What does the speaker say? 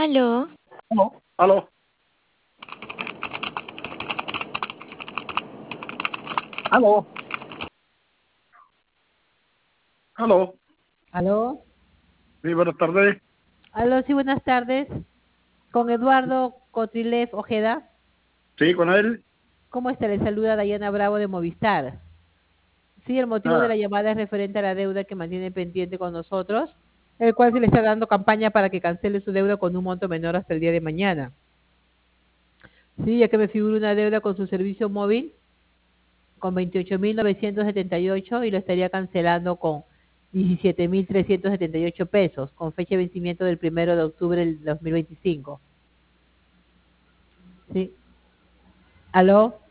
Aló, Aló, aló, aló, aló. ¿Aló? Sí, buenas tardes. Aló, sí, buenas tardes. Con Eduardo Cotrilev Ojeda. Sí, con él. ¿Cómo está? Le saluda Dayana Bravo de Movistar. Sí, el motivo de Ah, la llamada es referente a la deuda que mantiene pendiente con nosotros, el cual se le está dando campaña para que cancele su deuda con un monto menor hasta el día de mañana. Sí, ya que me figura una deuda con su servicio móvil con 28.978 y lo estaría cancelando con 17.378 pesos, con fecha de vencimiento del 1 de octubre del 2025. Sí. ¿Aló?